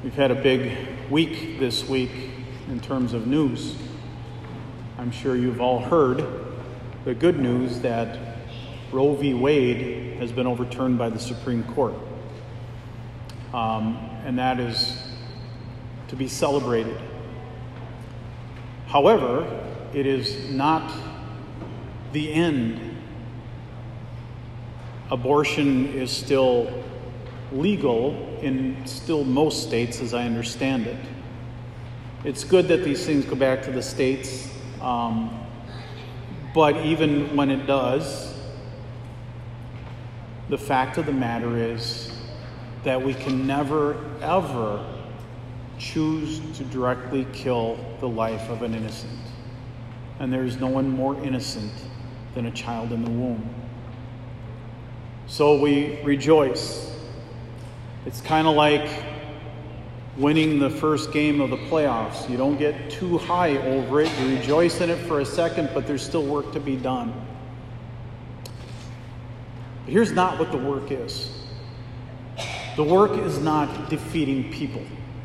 We've had a big week this week in terms of news. I'm sure you've all heard the good news that Roe v. Wade has been overturned by the Supreme Court. And that is to be celebrated. However, it is not the end. Abortion is still legal in still most states, as I understand it. It's good that these things go back to the states, but even when it does, the fact of the matter is that we can never, ever choose to directly kill the life of an innocent. And there is no one more innocent than a child in the womb. So we rejoice. It's kind of like winning the first game of the playoffs. You don't get too high over it. You rejoice in it for a second, but there's still work to be done. But here's not what the work is. The work is not defeating people.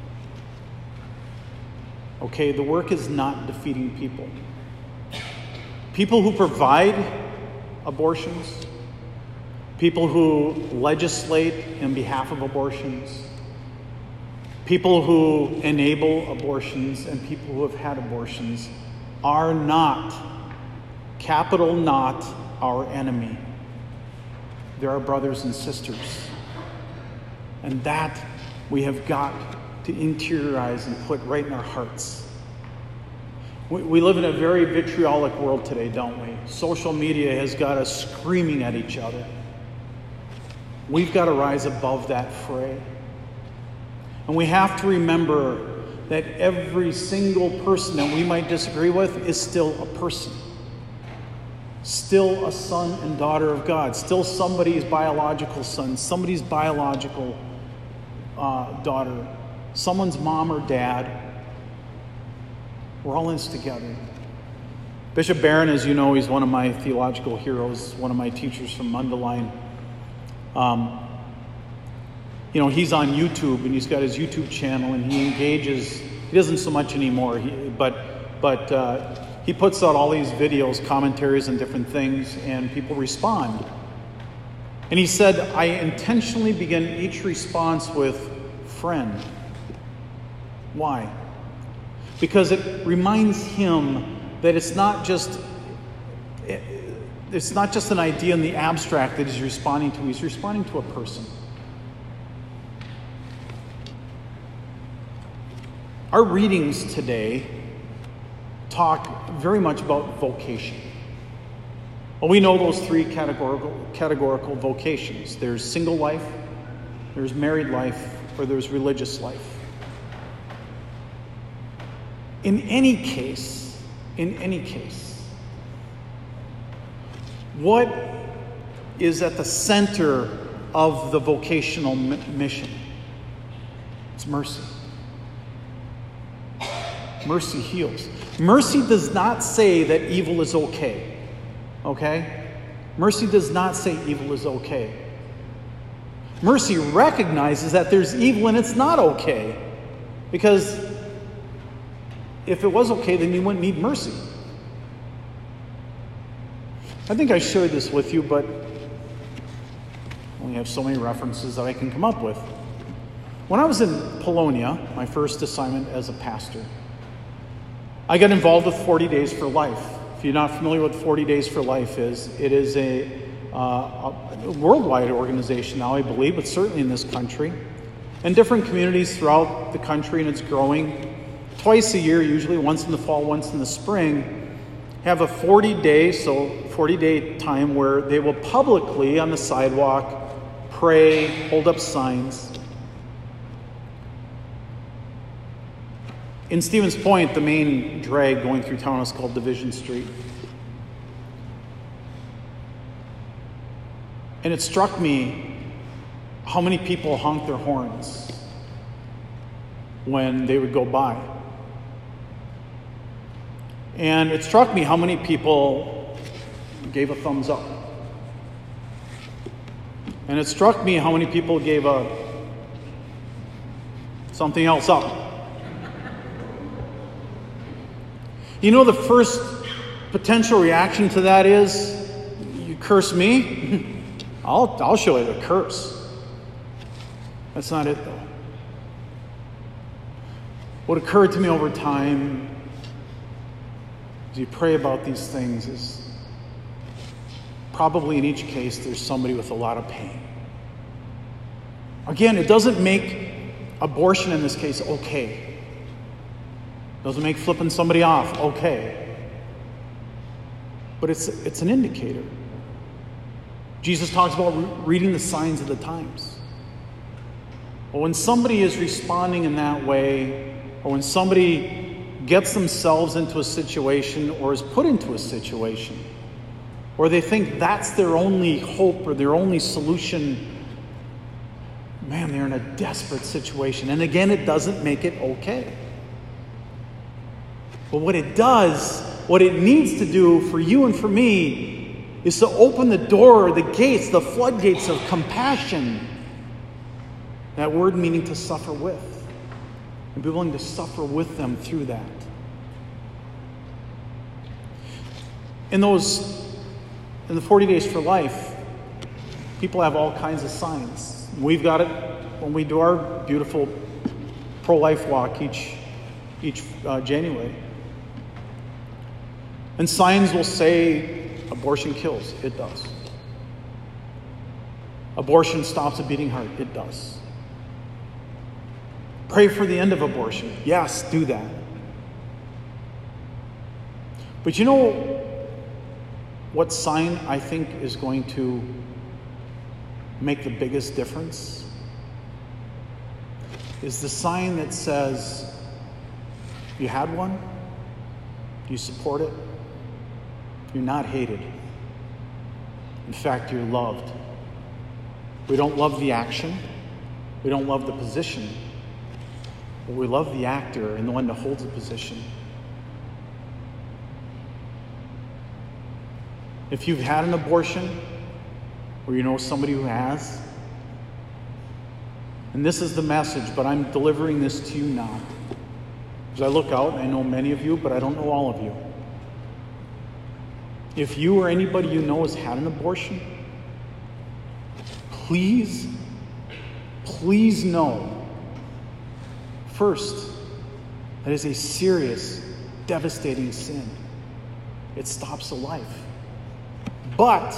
Okay, the work is not defeating people. People who provide abortions, people who legislate in behalf of abortions, people who enable abortions, and people who have had abortions are not, capital not, our enemy. They're our brothers and sisters. And that we have got to interiorize and put right in our hearts. We live in a very vitriolic world today, don't we? Social media has got us screaming at each other. We've got to rise above that fray. And we have to remember that every single person that we might disagree with is still a person. Still a son and daughter of God. Still somebody's biological son, somebody's biological daughter, someone's mom or dad. We're all in this together. Bishop Barron, as you know, he's one of my theological heroes, one of my teachers from Mundelein. He's on YouTube, and he's got his YouTube channel, and he engages. He doesn't so much anymore, but he puts out all these videos, commentaries, and different things, and people respond. And he said, I intentionally begin each response with friend. Why? Because it reminds him that it's not just an idea in the abstract that he's responding to. He's responding to a person. Our readings today talk very much about vocation. Well, we know those three categorical vocations. There's single life, there's married life, or there's religious life. In any case, what is at the center of the vocational mission? It's mercy. Mercy heals. Mercy does not say that evil is okay. Okay? Mercy does not say evil is okay. Mercy recognizes that there's evil and it's not okay. Because if it was okay, then you wouldn't need mercy. I think I shared this with you, but I only have so many references that I can come up with. When I was in Polonia, my first assignment as a pastor, I got involved with 40 Days for Life. If you're not familiar with 40 Days for Life is, it is a worldwide organization now, I believe, but certainly in this country, and different communities throughout the country, and it's growing. Twice a year, usually once in the fall, once in the spring, have a 40-day time where they will publicly on the sidewalk pray, hold up signs. In Stevens Point, the main drag going through town is called Division Street. And it struck me how many people honked their horns when they would go by. And it struck me how many people gave a thumbs up. And it struck me how many people gave a something else up. You know, the first potential reaction to that is, you curse me? I'll show you the curse. That's not it, though. What occurred to me over time as you pray about these things is probably in each case there's somebody with a lot of pain. Again, it doesn't make abortion in this case okay. It doesn't make flipping somebody off okay. But it's an indicator. Jesus talks about reading the signs of the times. Well, when somebody is responding in that way, or when somebody gets themselves into a situation or is put into a situation, or they think that's their only hope or their only solution, man, they're in a desperate situation. And again, it doesn't make it okay. But what it does, what it needs to do for you and for me, is to open the door, the gates, the floodgates of compassion. That word meaning to suffer with. And be willing to suffer with them through that. In the 40 Days for Life, people have all kinds of signs. We've got it when we do our beautiful pro-life walk each January. And signs will say, abortion kills. It does. Abortion stops a beating heart. It does. Pray for the end of abortion. Yes, do that. But you know what sign I think is going to make the biggest difference? Is the sign that says, you had one, you support it, you're not hated. In fact, you're loved. We don't love the action. We don't love the position. But we love the actor and the one that holds the position. If you've had an abortion, or you know somebody who has, and this is the message, but I'm delivering this to you now. As I look out, I know many of you, but I don't know all of you. If you or anybody you know has had an abortion, please know, first, that is a serious, devastating sin. It stops a life. But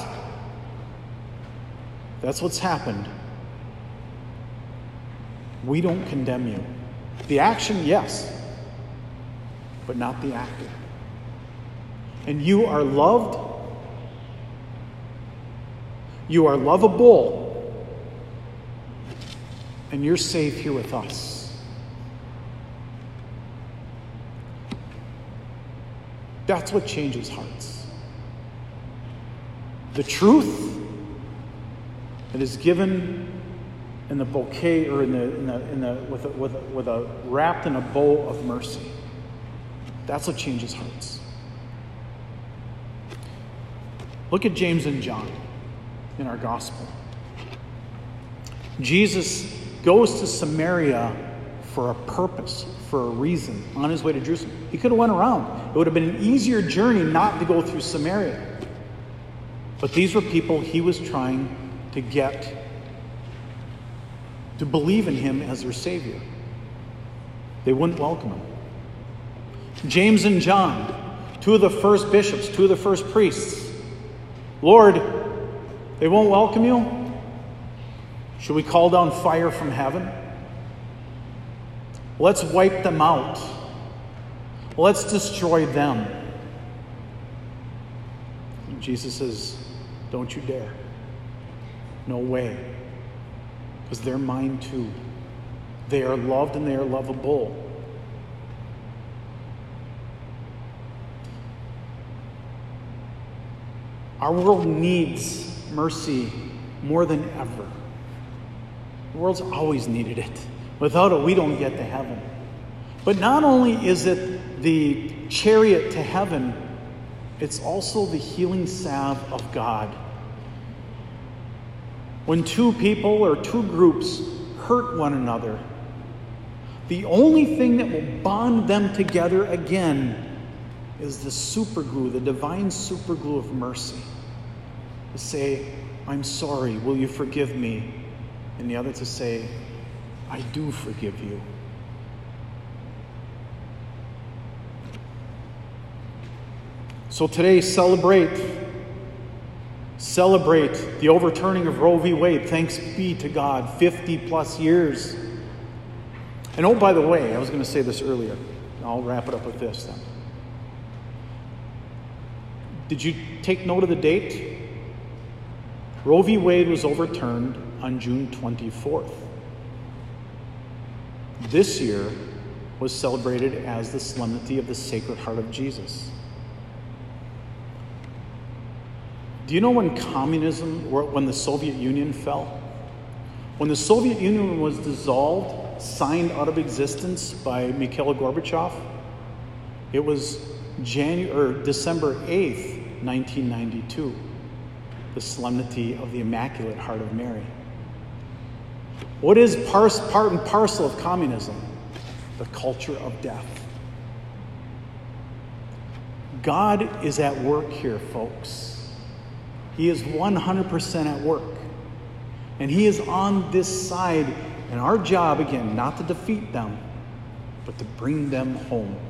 that's what's happened. We don't condemn you. The action, yes, but not the actor. And you are loved. You are lovable. And you're safe here with us. That's what changes hearts. The truth that is given in the bouquet, or with a wrapped in a bow of mercy. That's what changes hearts. Look at James and John in our gospel. Jesus goes to Samaria for a purpose, for a reason, on his way to Jerusalem. He could have went around. It would have been an easier journey not to go through Samaria. But these were people he was trying to get to believe in him as their Savior. They wouldn't welcome him. James and John, two of the first bishops, two of the first priests. Lord, they won't welcome you? Should we call down fire from heaven? Let's wipe them out. Let's destroy them. And Jesus says, don't you dare. No way. Because they're mine too. They are loved and they are lovable. Our world needs mercy more than ever. The world's always needed it. Without it, we don't get to heaven. But not only is it the chariot to heaven, it's also the healing salve of God. When two people or two groups hurt one another, The only thing that will bond them together again is the superglue, the divine superglue of mercy. To say, I'm sorry, will you forgive me? And the other to say, I do forgive you. So today, celebrate the overturning of Roe v. Wade. Thanks be to God, 50 plus years. And oh, by the way, I was going to say this earlier. I'll wrap it up with this then. Did you take note of the date? Roe v. Wade was overturned on June 24th. This year was celebrated as the Solemnity of the Sacred Heart of Jesus. Do you know when communism, or when the Soviet Union fell? When the Soviet Union was dissolved, signed out of existence by Mikhail Gorbachev, it was December 8th, 1992, the Solemnity of the Immaculate Heart of Mary. What is part and parcel of communism? The culture of death. God is at work here, folks. He is 100% at work. And He is on this side. And our job, again, not to defeat them, but to bring them home.